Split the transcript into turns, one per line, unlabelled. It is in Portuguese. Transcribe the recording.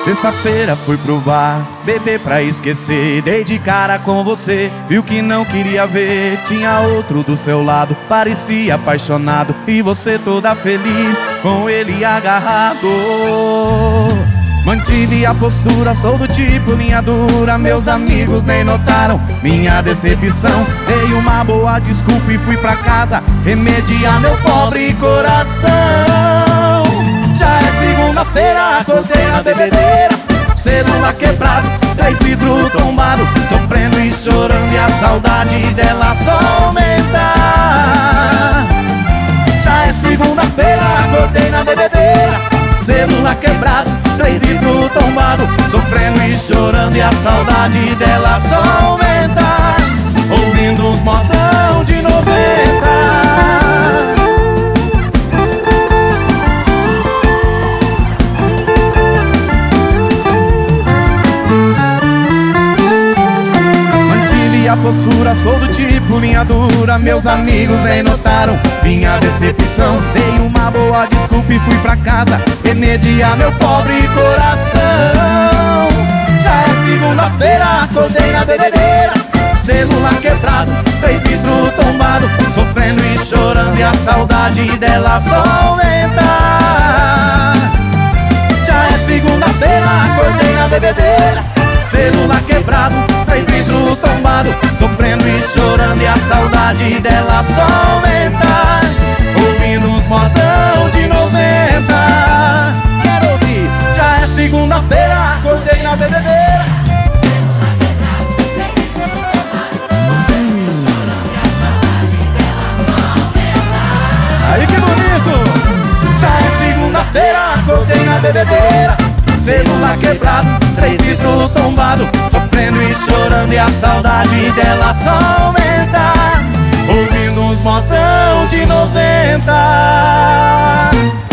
Sexta-feira fui pro bar, beber pra esquecer. Dei de cara com você, viu que não queria ver. Tinha outro do seu lado, parecia apaixonado, e você toda feliz, com ele agarrado. Mantive a postura, sou do tipo linha dura. Meus amigos nem notaram minha decepção. Dei uma boa desculpa e fui pra casa remediar meu pobre coração. Já é segunda-feira, acordei na bebedeira, celular quebrado, 3 vidros tombado, sofrendo e chorando, e a saudade dela só aumenta. Já é segunda-feira, acordei na bebedeira, celular quebrado, 3 vidros tombado, sofrendo e chorando, e a saudade dela só aumenta. Ouvindo uns modão de 90. A postura, sou do tipo linha dura. Meus amigos nem notaram minha decepção. Dei uma boa desculpa e fui pra casa remediar meu pobre coração. Já é segunda-feira, acordei na bebedeira, celular quebrado, 3 vidros tombado, sofrendo e chorando, e a saudade dela só aumenta. Já é segunda-feira, acordei na bebedeira, celular quebrado, 3 vidros tombado, sofrendo e chorando, e a saudade dela só aumenta. Ouvindo uns modão de 90. Quero ouvir. Já é segunda-feira, acordei na bebedeira. Aí que bonito. Já é segunda-feira, acordei na bebedeira, celular quebrado, 3 vidros tombado, sofrendo e chorando, e a saudade dela só aumenta. Ouvindo uns modão de 90.